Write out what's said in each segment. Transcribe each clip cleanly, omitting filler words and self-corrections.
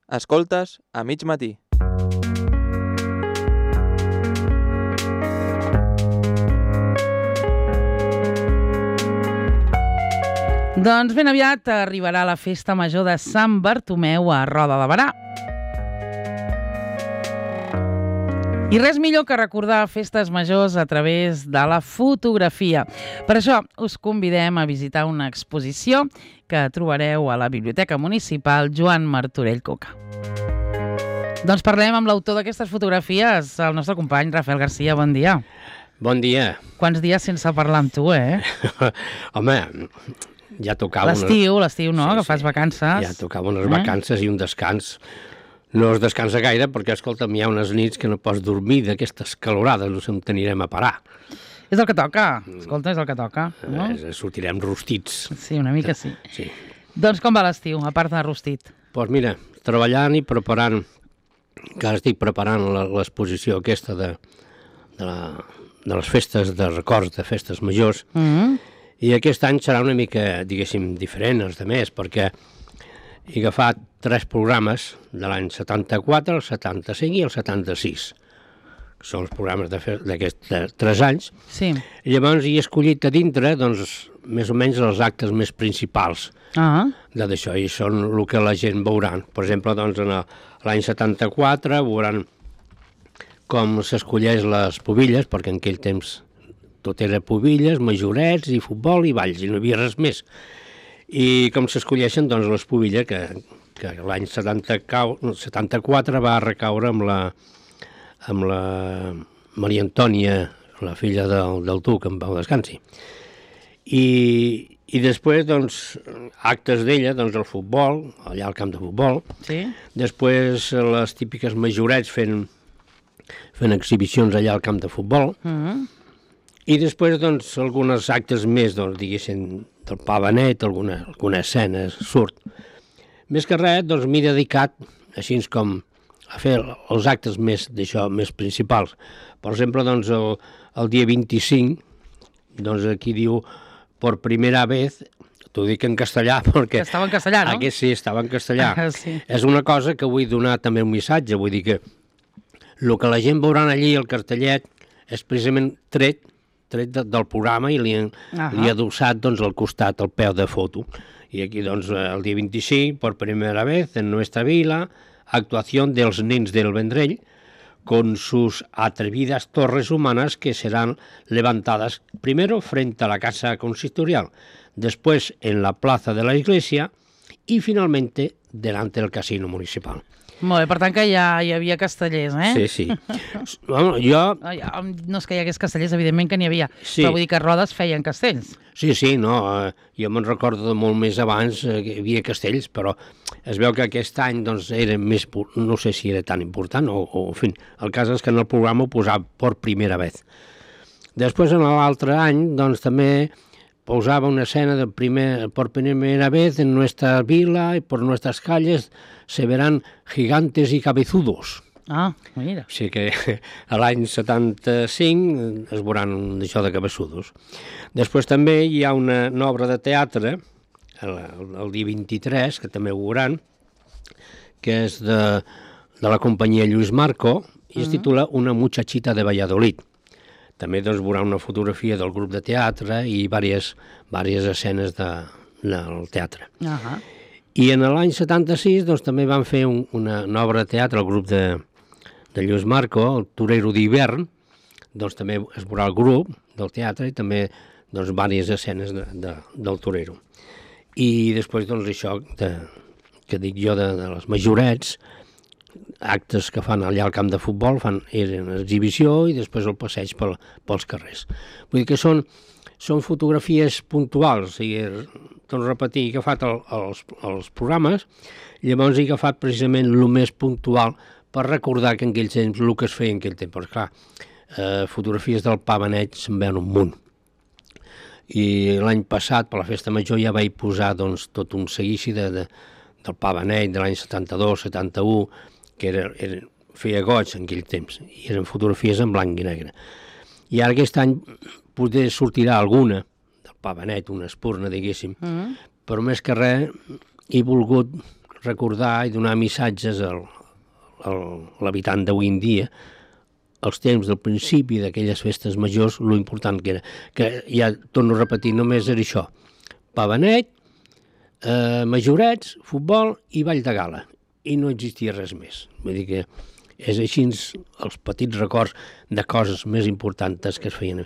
Escoltes a mig matí. Doncs ben aviat arribarà la festa major de Sant Bartomeu a Roda de Berà. I res millor que recordar festes majors a través de la fotografia. Per això us convidem a visitar una exposició que trobareu a la Biblioteca Municipal Joan Martorell Coca. Doncs parlem amb l'autor d'aquestes fotografies, el nostre company Rafael Garcia. Bon dia. Bon dia. Quants dies sense parlar amb tu, eh? Home, ja tocava... L'estiu, no? Sí, que fas vacances. Ja tocava unes vacances i un descans. No es descansa gaire perquè, escolta'm, hi ha unes nits que no pots dormir d'aquestes calorades, no sé on t'anirem a parar. És el que toca, escolta, és el que toca. No? Sortirem rostits. Sí, una mica sí. Sí. Doncs com va l'estiu, a part de rostit? Doncs mira, treballant i preparant, que ara estic preparant l'exposició aquesta de les festes de records, de festes majors, i aquest any serà una mica, diguéssim, diferent als altres, perquè he agafat 3 programes de l'any 74, el 75 i el 76. Són els programes d'aquests 3 anys. Sí. I llavors he escollit a dintre, doncs, més o menys els actes més principals d'això, i són el que la gent veurà. Per exemple, doncs, en l'any 74 veuran com s'escolleix les pubilles, perquè en aquell temps tot era pubilles, majorets i futbol i balls, i no hi havia res més. I com s'escolleixen, doncs, les pubilles, que l'any 74 va recaure amb la Maria Antònia, la filla del Duc, en pau descansi. I després, doncs, actes d'ella, doncs, el futbol, allà al camp de futbol. Sí. Després, les típiques majorets fent exhibicions allà al camp de futbol. I després, doncs, alguns actes més, doncs, diguéssim, del Pa Benet, alguna escena surt. Més que res, doncs, m'he dedicat, així com a fer els actes més principals. Per exemple, doncs, el dia 25, doncs, aquí diu, por primera vez, t'ho dic en castellà, perquè... Estava en castellà, no? Aquest sí, estava en castellà. Sí. És una cosa que vull donar també un missatge, vull dir que el que la gent veurà allí, el cartellet, és precisament tret del programa i li ha adossat, doncs, al costat, al peu de foto. I aquí, doncs, el dia 25, por primera vez en nuestra vila, actuación dels nens del Vendrell, con sus atrevidas torres humanas que serán levantadas primero frente a la casa consistorial, después en la plaza de la iglesia y finalmente delante del casino municipal. Molt bé, per tant que ja hi havia castellers, eh? Sí. Bueno, jo... No és que hi hagués castellers, evidentment que n'hi havia, sí. Però vull dir que a Rodes feien castells. Sí, no, jo me'n recordo de molt més abans que hi havia castells, però es veu que aquest any, doncs, era més... No sé si era tan important, en fi, el cas és que en el programa ho posava per primera vez. Després, en l'altre any, doncs, també posava una escena de por primera vez en nuestra vila y por nuestras calles se verán gigantes y cabezudos. Ah, mira. O sigui que a l'any 75 es veuran això de cabezudos. Després també hi ha una obra de teatre, el dia 23, que també ho veuran, que és de la companyia Lluís Marco, i es titula Una muchachita de Valladolid. També, doncs, veurà una fotografia del grup de teatre i diverses escenes del teatre. I en l'any 76, doncs, també van fer una obra de teatre, el grup de Lluís Marco, el Torero d'hivern, doncs també es veurà el grup del teatre i també, doncs, diverses escenes del Torero. I després, doncs, això que dic jo de les majorets, actes que fan allà al camp de futbol, eren exhibició i després el passeig pels carrers. Vull dir que són fotografies puntuals, o sigui, torno a repetir, he agafat els programes, llavors he agafat precisament el més puntual per recordar que en aquell temps, el que es feia en aquell temps, però clar, fotografies del Pa Benet se'n veuen un munt. I l'any passat, per la festa major, ja vaig posar, doncs, tot un seguici del Pa Benet de l'any 72, 71, que feia goig en aquell temps, i eren fotografies en blanc i negre. I ara aquest any potser sortirà alguna del Pa Benet, una espurna, diguéssim, però més que res he volgut recordar i donar missatges a l'habitant d'avui en dia, els temps del principi d'aquelles festes majors, lo important que era. Que ja torno a repetir, només era això. Pa benet, majorets, futbol i ball de gala. I no existia res més. Vull dir que és així els petits records de coses més importants que es feien.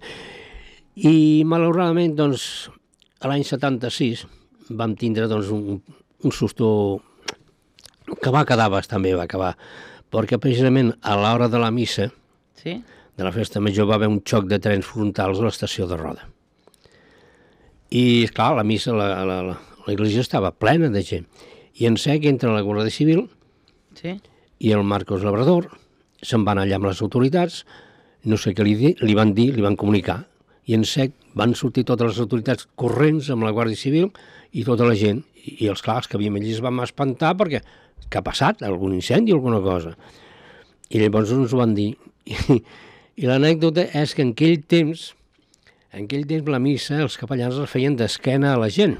I malauradament, doncs, l'any 76 vam tindre doncs, un susto que va quedar bastant bé, va acabar, perquè precisament a l'hora de la missa, Sí? de la festa major, va haver un xoc de trens frontals a l'estació de Roda. I, esclar, la missa, l'església estava plena de gent. I en sec entra la Guàrdia Civil Sí? i el Marcos Labrador se'n van allà amb les autoritats, no sé què li van dir, li van comunicar, i en sec van sortir totes les autoritats corrents amb la Guàrdia Civil i tota la gent, i els clars que havíem allí es vam espantar perquè què ha passat? Algun incendi o alguna cosa? I llavors ens ho van dir. I l'anècdota és que en aquell temps la missa els capellans la feien d'esquena a la gent.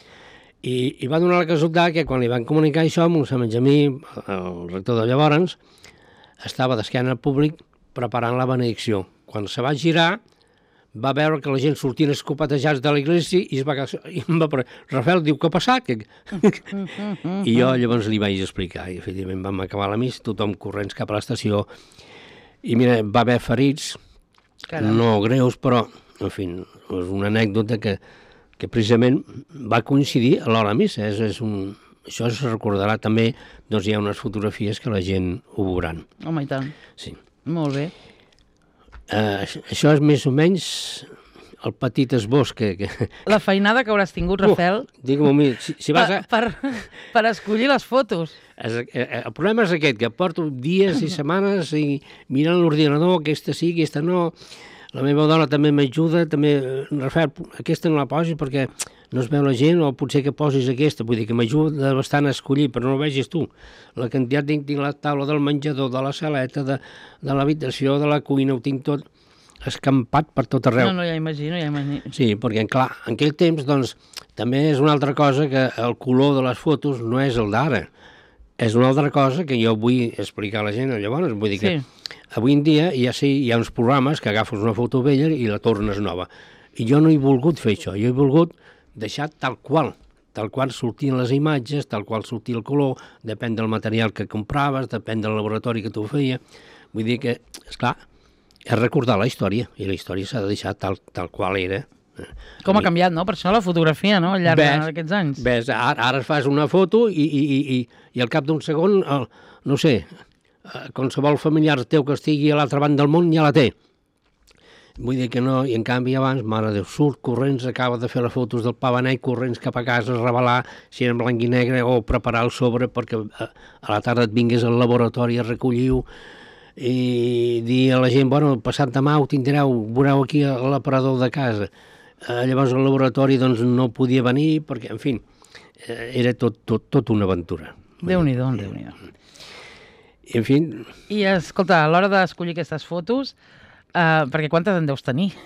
I va donar la casualitat que quan li van comunicar això, Mossèn Benjamí, el rector de llavors, estava d'esquena al públic preparant la benedicció. Quan se va girar, va veure que la gent sortien escopetejats de l'església i es va quedar... I em va dir, Rafael, diu, què ha passat? I jo llavors li vaig explicar. I efectivament vam acabar la missa, tothom corrents cap a l'estació. I mira, va haver ferits, no greus, però, en fi, és una anècdota que precisament va coincidir a l'hora de missa. Això es recordarà també, doncs hi ha unes fotografies que la gent ho veuran. Home, i tant. Sí. Molt bé. Això és més o menys el petit esbós que... La feinada que hauràs tingut, Rafael, Digue-m'ho, si vas a... per escollir les fotos. El problema és aquest, que porto dies i setmanes i mirant l'ordinador, aquesta sí, aquesta no. La meva dona també m'ajuda, també, Rafael, aquesta no la posis perquè no es veu la gent, o potser que posis aquesta, vull dir que m'ajuda bastant a escollir, però no ho vegis tu. La quantitat tinc la taula del menjador, de la saleta, de l'habitació, de la cuina, ho tinc tot escampat per tot arreu. No, ja imagino. Sí, perquè, clar, en aquell temps, doncs, també és una altra cosa que el color de les fotos no és el d'ara. És una altra cosa que jo vull explicar a la gent, llavors, vull dir que avui en dia hi ha uns programes que agafes una foto vella i la tornes nova. I jo no he volgut fer això, jo he volgut deixar tal qual sortien les imatges, tal qual sortia el color, depèn del material que compraves, depèn del laboratori que tu feia. Vull dir que, esclar, és recordar la història, i la història s'ha de deixar tal qual era. Com ha canviat, no? Per això la fotografia, no?, al llarg d'aquests anys. Ves, ara fas una foto i al cap d'un segon, no sé, qualsevol familiar teu que estigui a l'altra banda del món ja la té. Vull dir que no, i en canvi abans, mare Déu, surt corrents, acaba de fer les fotos del pa benet, corrents cap a casa, revelar si era en blanc i negre o preparar el sobre perquè a la tarda et vingués al laboratori a recollir-ho i dir a la gent, bueno, passat demà ho tindreu, veureu aquí a l'aparador de casa. Llavors el laboratori doncs, no podia venir perquè, en fi, era tot una aventura. Déu-n'hi-do, Déu-n'hi-do. En fi... I, escolta, a l'hora d'escollir aquestes fotos, perquè quantes en deus tenir?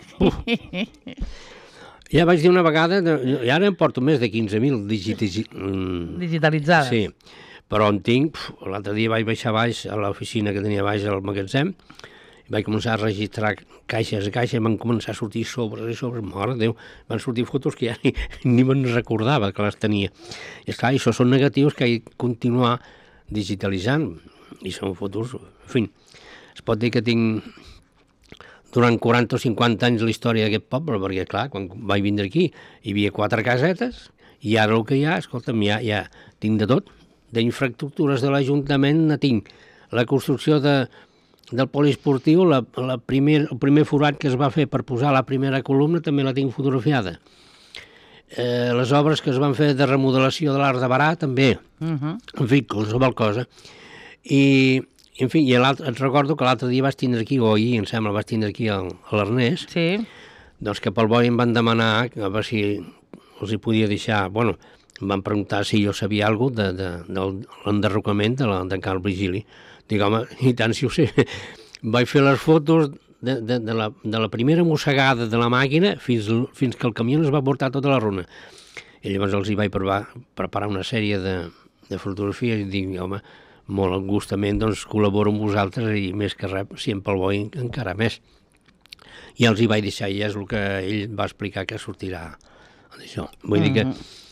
Ja vaig dir una vegada, i ara em porto més de 15.000 digitalitzades. Sí, però en tinc, l'altre dia vaig baixar baix a l'oficina que tenia baix al magatzem, vaig començar a registrar caixes a caixes, van començar a sortir sobres, mare de Déu, van sortir fotos que ja ni me'n recordava que les tenia. I esclar, això són negatius que he de continuar digitalitzant, i són fotos, en fi, es pot dir que tinc durant 40 o 50 anys la història d'aquest poble, perquè clar, quan vaig vindre aquí hi havia 4 casetes, i ara el que hi ha, escolta'm, ja tinc de tot, d'infraestructures de l'Ajuntament ne tinc, la construcció del poliesportiu, el primer forat que es va fer per posar la primera columna també la tinc fotografiada. Les obres que es van fer de remodelació de l'Arc de Barà també, en fi, qualsevol cosa. I, en fi, et recordo que l'altre dia vaig tindre aquí, o ahir, em sembla, vaig tindre aquí a l'Ernest, doncs que pel boi em van demanar, a veure si els hi podia deixar, bueno, em van preguntar si jo sabia alguna cosa de l'enderrocament de Cal Vigili. Dic, home, i tant si ho sé. Vaig fer les fotos de la primera mossegada de la màquina fins que el camió es va portar tota la runa. I llavors els hi vaig preparar una sèrie de fotografia, i dic, home, molt gustament doncs, col·laboro amb vosaltres i més que res, si em pel bo encara més. I els hi vaig deixar, i és el que ell va explicar que sortirà d'això. Vull dir que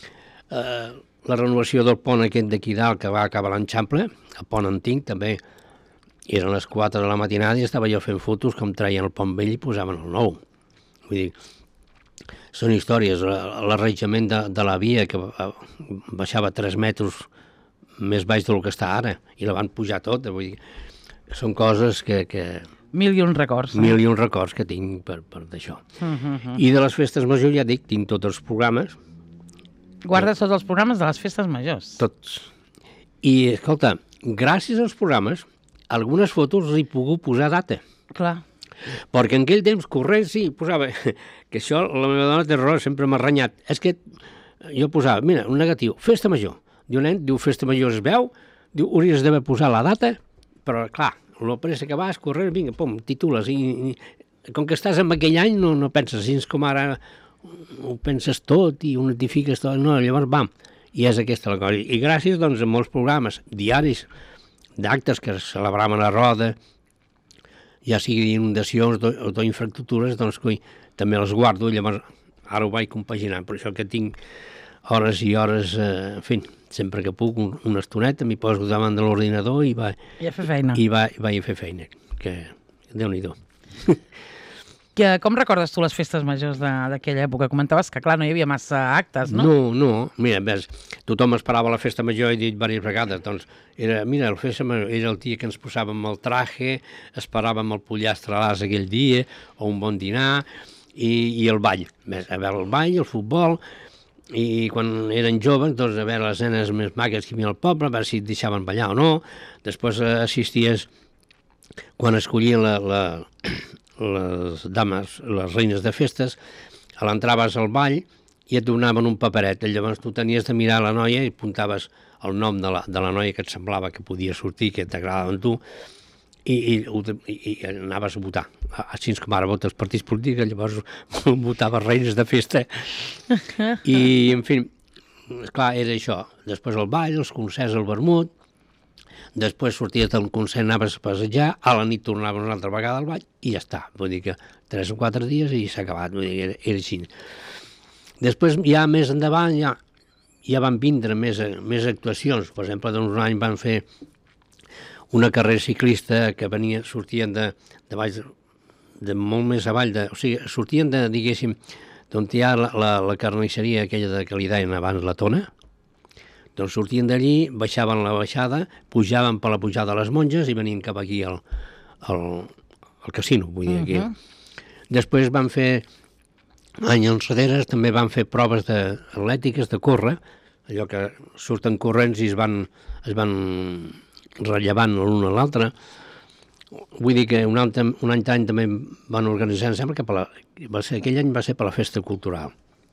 la renovació del pont aquest d'aquí dalt, que va acabar l'Enxample, el pont antic, també eren les 4 de la matinada i estava jo fent fotos com traien el pont vell i posaven el nou. Vull dir, són històries. L'arranjament de la via, que baixava 3 metres més baix del que està ara, i la van pujar tota. Vull dir, són coses que Mil i un records. Mil i un records que tinc per d'això. I de les festes majors, ja dic, tinc tots els programes. Guardes tots els programes de les festes majors. Tots. I, escolta, gràcies als programes, algunes fotos he pogut posar data. Clar. Perquè en aquell temps corrent, sí, posava... Que això, la meva dona té raó, sempre m'ha renyat. És que jo posava, mira, un negatiu, festa major. Diu, nen, diu, festa major es veu, diu, hauries d'haver posat la data, però, clar, la pressa que vas, corrent, vinga, pum, titules, i com que estàs en aquell any no penses, fins com ara ho penses tot i ho notifiques tot, no, llavors, bam, i és aquesta la cosa. I gràcies, doncs, a molts programes diaris d'actes que es celebraven a Roda, ja sigui d'inundacions o d'infraestructures, doncs, coi, també les guardo, llavors ara ho vaig compaginant, per això que tinc hores i hores, en fi, sempre que puc, una estoneta, m'hi poso davant de l'ordinador i vaig a fer feina. I vaig a fer feina, que Déu-n'hi-do. Com recordes tu les festes majors d'aquella època? Comentaves que, clar, no hi havia massa actes, no? No, mira, ves, tothom esperava la festa major, he dit diverses vegades, doncs, mira, la festa major era el dia que ens posàvem el traje, esperàvem el pollastre a l'as aquell dia, o un bon dinar, i el ball. A veure el ball, el futbol, i quan eren joves, doncs, a veure les nenes més maques que hi havia al poble, a veure si et deixaven ballar o no. Després assisties, quan escollien les dames, les reines de festes, a l'entraves al ball i et donaven un paperet. Llavors tu tenies de mirar la noia i apuntaves el nom de la noia que et semblava que podia sortir, que t'agradava amb tu, i anaves a votar. Així com ara votes partits polítics, llavors votaves reines de festa. I, en fi, esclar, era això. Després el ball, els concerts, el vermut, després sorties del concert, anaves a passejar, a la nit tornaves una altra vegada al ball i ja està. Vull dir que 3 o 4 dies i s'ha acabat. Vull dir que era així. Després, ja més endavant, ja van vindre més actuacions. Per exemple, doncs un any van fer una carrera ciclista que sortien de molt més avall, o sigui, sortien de, diguéssim, d'on hi ha la carnisseria aquella que li deien abans la Tona, doncs sortien d'allí, baixaven la baixada, pujaven per la pujada de les Monges i venien cap aquí al casino, vull dir, aquí. Després van fer, anys enrere, també van fer proves atlètiques de córrer, allò que surten corrents i es van rellevant l'un a l'altre. Vull dir que un any també van organitzar, em sembla que aquell any va ser per la festa cultural.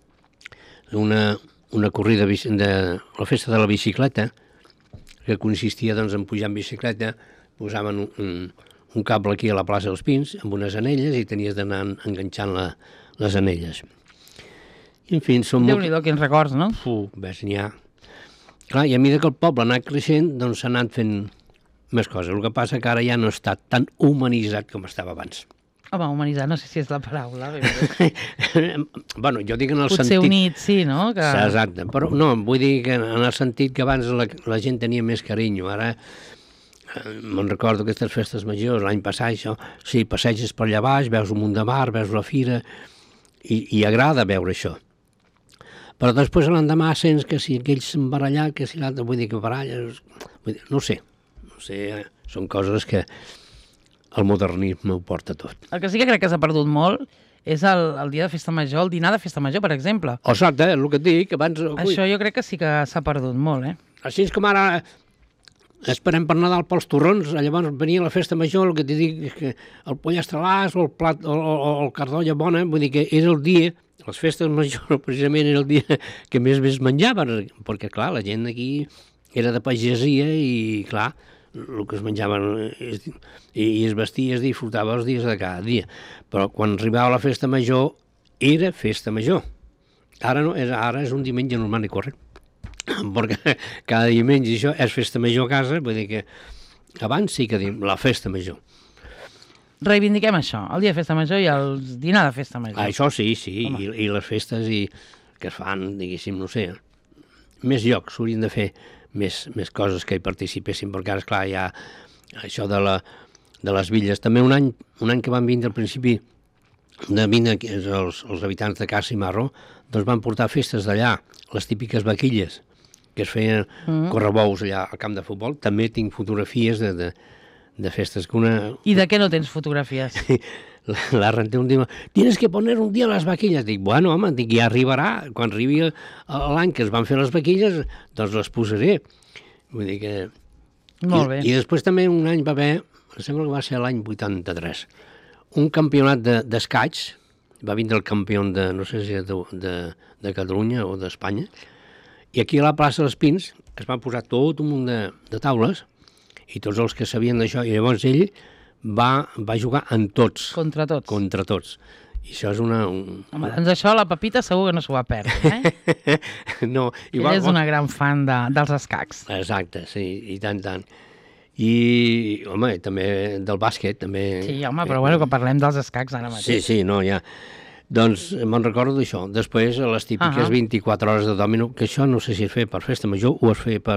Una corrida de la festa de la bicicleta, que consistia doncs, en pujar en bicicleta, posaven un cable aquí a la plaça dels Pins, amb unes anelles, i tenies d'anar enganxant les anelles. I, en fi, són Déu-n'hi-do, quins records, no? Ves, n'hi ha. Clar, i a mesura que el poble ha anat creixent, doncs s'ha anat fent més coses. El que passa que ara ja no està tan humanitzat com estava abans. Home, humanitzat no sé si és la paraula. Bueno, jo dic en el Potser sentit... Potser unit, sí, no? Exacte, però no, vull dir que en el sentit que abans la gent tenia més carinyo. Ara me'n recordo aquestes festes majors, l'any passat, això, sí, passeges per allà baix, veus un munt de mar, veus la fira, i agrada veure això. Però després l'endemà sents que si aquell s'han barallat, que si l'altre, vull dir que baralles... No sé, són coses que el modernisme ho porta tot. El que sí que crec que s'ha perdut molt és el dia de festa major, el dinar de festa major, per exemple. Exacte, és el que et dic, abans... Això jo crec que sí que s'ha perdut molt, Així com ara esperem per Nadal pels torrons, llavors venia la festa major, el que t'hi dic és que el pollastre a l'as o el plat o el cardolla bona, vull dir que és el dia... Les festes majors precisament era el dia que més menjaven, perquè clar, la gent aquí era de pagesia i clar, el que es menjaven i es vestia, es disfrutava els dies de cada dia. Però quan arribava la festa major, era festa major. Ara no, ara és un diumenge normal i correcte. perquè cada diumenge això és festa major a casa, vull dir que abans sí que diem la festa major. Reivindiquem això, el dia de festa major i el dinar de festa major. Això sí, i les festes que es fan, diguéssim, no sé, més llocs, s'haurien de fer més coses que hi participessin, perquè ara, esclar, hi ha això de les villes. També un any que van vindre al principi de vindre els habitants de Casa i Marro, doncs van portar festes d'allà, les típiques vaquilles, que es feien correbous allà al camp de futbol. També tinc fotografies de festes que una... I de què no tens fotografies? La renté un dia, tienes que poner un dia les vaquilles. Dic, bueno, home, ja arribarà. Quan arribi l'any que es van fer les vaquilles, doncs les posaré. Vull dir que... Molt bé. I després també un any va haver, em sembla que va ser l'any 83, un campionat d'escaig, va vindre el campió no sé si de Catalunya o d'Espanya, i aquí a la plaça dels Pins es van posar tot un munt de taules, i tots els que sabien d'això, i llavors ell va jugar en tots. Contra tots. Contra tots. I això és una... Home, doncs això la Pepita segur que no s'ho va perdre, eh? No, igual... Ella és una gran fan dels escacs. Exacte, sí, i tant. I, home, també del bàsquet, també... Sí, home, però bueno, que parlem dels escacs ara mateix. Sí, no, ja... Doncs me'n recordo d'això. Després, a les típiques 24 hores de dòmino, que això no sé si es feia per festa major o es feia per...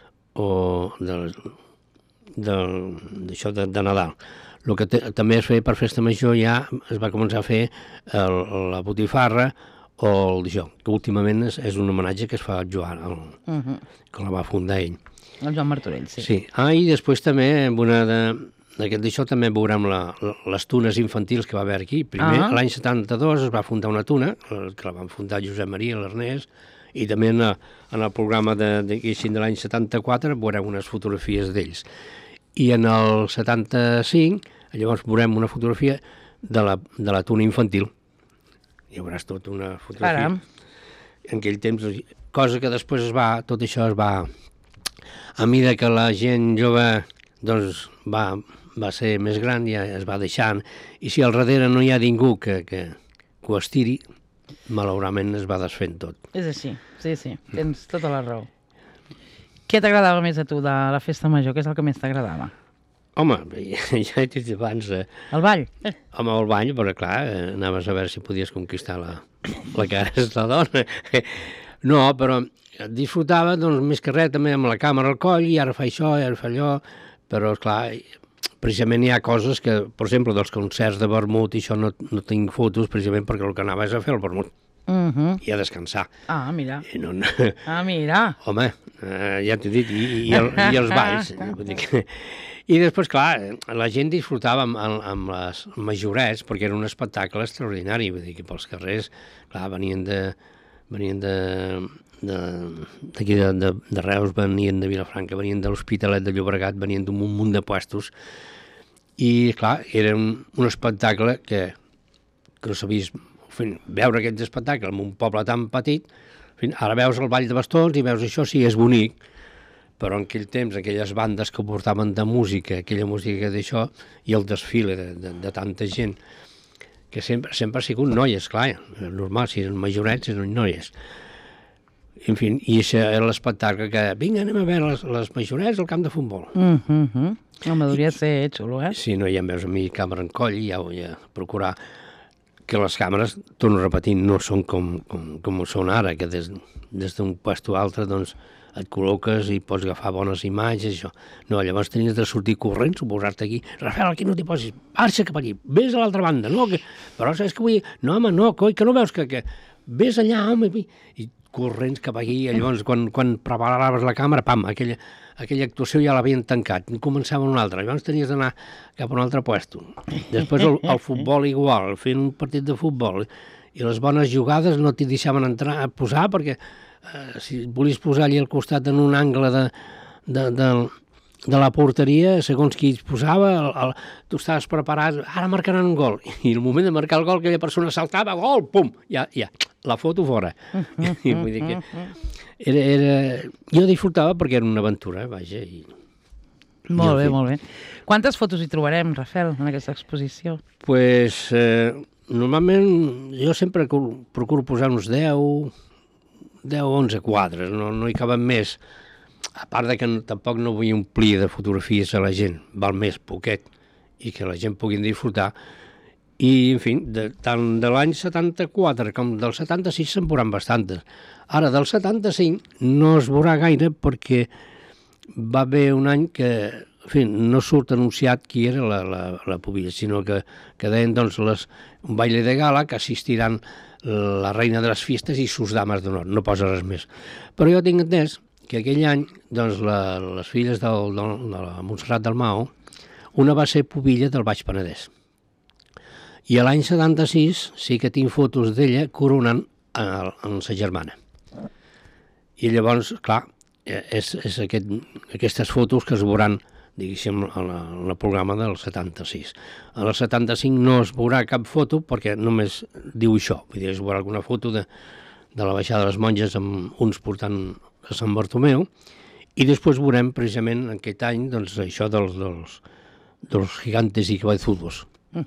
d'això de Nadal. El que també es feia per festa major ja es va començar a fer la botifarra o d'això, que últimament és un homenatge que es fa al Joan, que la va fundar ell. El Joan Martorell, sí. Sí. I després també, amb una d'aquest d'això, també veurem les tunes infantils que va haver aquí. Primer, l'any 72 es va fundar una tuna, que la van fundar Josep Maria, l'Ernest, i també en el programa de l'any 74 veurem unes fotografies d'ells. I en el 75 llavors veurem una fotografia de la tuna infantil. Hi veuràs tota una fotografia. En aquell temps, cosa que després tot això es va... A mesura que la gent jove doncs, va ser més gran, ja es va deixant, i si al darrere no hi ha ningú que ho estiri, malauradament es va desfent tot. És així, sí, tens tota la raó. Què t'agradava més a tu de la festa major? Què és el que més t'agradava? Home, ja he dit abans... El ball? Home, el ball, però clar, anaves a veure si podies conquistar la que és la dona. No, però disfrutava, doncs, més que res, també amb la càmera al coll, i ara fa això, i ara fa allò, però, clar, precisament hi ha coses que, per exemple, dels concerts de vermut, i això no tinc fotos, precisament perquè el que anava és a fer el vermut. I a descansar. Ah, mira. Mira. Home, ja t'he dit, i els balls. I després, clar, la gent disfrutava amb les majorets, perquè era un espectacle extraordinari, vull dir que pels carrers, clar, venien d'aquí de Reus, venien de Vilafranca, venien de l'Hospitalet de Llobregat, venien d'un munt de puestos, i, clar, era un espectacle que no sabies veure aquest espectacle en un poble tan petit. Ara veus el Ball de Bastons i veus això, sí, és bonic, però en aquell temps, aquelles bandes que portaven de música, aquella música d'això, i el desfile de tanta gent, que sempre ha sigut noies, clar, normal, si eren majorets, eren noies. En fi, i això era l'espectacle que, vinga, anem a veure les majorets al camp de futbol. Home, hauria de ser xulo, eh? Sí, no, ja em veus a mi càmera en coll, ja vull procurar que les càmeres, torno a repetir, no són com són ara, que des d'un puesto a altre, doncs, et col·loques i pots agafar bones imatges, això. No, llavors tenies de sortir corrents, posar-te aquí, Rafael, aquí no t'hi posis, marxa cap allí, vés a l'altra banda, no? Però saps que vull dir, no, home, no, coi, que no veus que vés allà, home, i corrents cap aquí, i llavors quan preparaves la càmera, pam, aquella actuació ja l'havien tancat, començava una altra, llavors tenies d'anar cap a un altre puesto. Després el futbol igual, fent un partit de futbol, i les bones jugades no t'hi deixaven entrar a posar, perquè si volies posar allà al costat en un angle de la porteria, segons qui es posava, tu estaves preparat, ara marcaran un gol, i el moment de marcar el gol aquella persona saltava, gol, pum, ja, la foto fora. I vull dir que jo disfrutava perquè era una aventura, vaja. Molt bé. Quantes fotos hi trobarem, Rafael, en aquesta exposició? Pues, normalment jo sempre procuro posar uns 10, 10 o 11 quadres, no hi caben més. A part de que tampoc no vull omplir de fotografies a la gent, val més poquet, i que la gent pugui disfrutar. I, en fi, tant de l'any 74 com del 76 se'n veuran bastantes. Ara, del 75 no es veurà gaire perquè va haver un any que, en fi, no surt anunciat qui era la pubilla, sinó que deien, doncs, un baile de gala que assistiran la reina de les fiestes i sus dames d'honor, no posa res més. Però jo tinc entès que aquell any, doncs, les filles de la Montserrat Dalmau, una va ser pubilla del Baix Penedès. I a l'any 76 sí que tinc fotos d'ella coronant en sa germana. I llavors, clar, és aquestes fotos que es veuran, diguéssim, en el programa del 76. En el 75 no es veurà cap foto perquè només diu això. Vull dir, es veurà alguna foto de la baixada de les monges amb uns portant a Sant Bartomeu i després veurem precisament en aquest any doncs, això dels gigantes i cabezudos.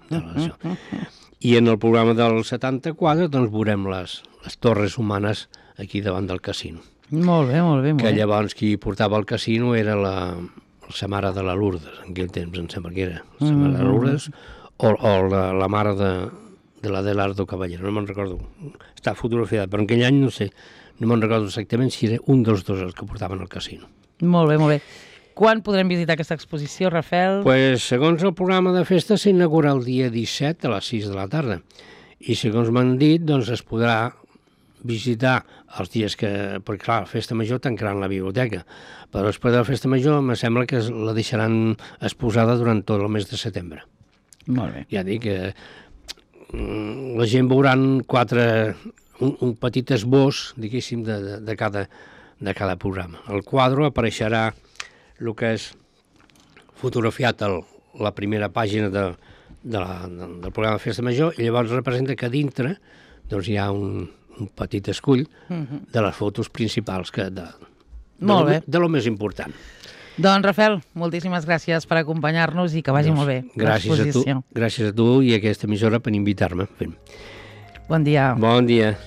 I en el programa del 74 doncs, veurem les torres humanes aquí davant del casino. Molt bé, molt bé. Que llavors qui portava el casino era la mare de la Lourdes, en aquell temps em sembla que era la mare de la Lourdes, o la mare de l'Adelardo Caballero, no me'n recordo. Està fotografiada, però en aquell any no sé, no me'n recordo exactament si era un dels dos els que portaven al casino. Molt bé, molt bé. Quan podrem visitar aquesta exposició, Rafael? Pues, segons el programa de festa s'inaugura el dia 17 a les 6 de la tarda. I segons m'han dit, doncs es podrà visitar els dies que... Perquè, clar, la festa major tancaran la biblioteca, però després de la festa major em sembla que la deixaran exposada durant tot el mes de setembre. Molt bé. Ja dic que la gent veuran un petit esbós, diguéssim, de cada programa. El quadre apareixerà el que és fotografiat a la primera pàgina del programa de festa major i llavors representa que dintre doncs, hi ha un petit escull de les fotos principals de lo més important. Doncs, Rafael, moltíssimes gràcies per acompanyar-nos i que vagi molt bé l'exposició. Gràcies a tu i a aquesta emissora per invitar-me. Bon dia. Bon dia.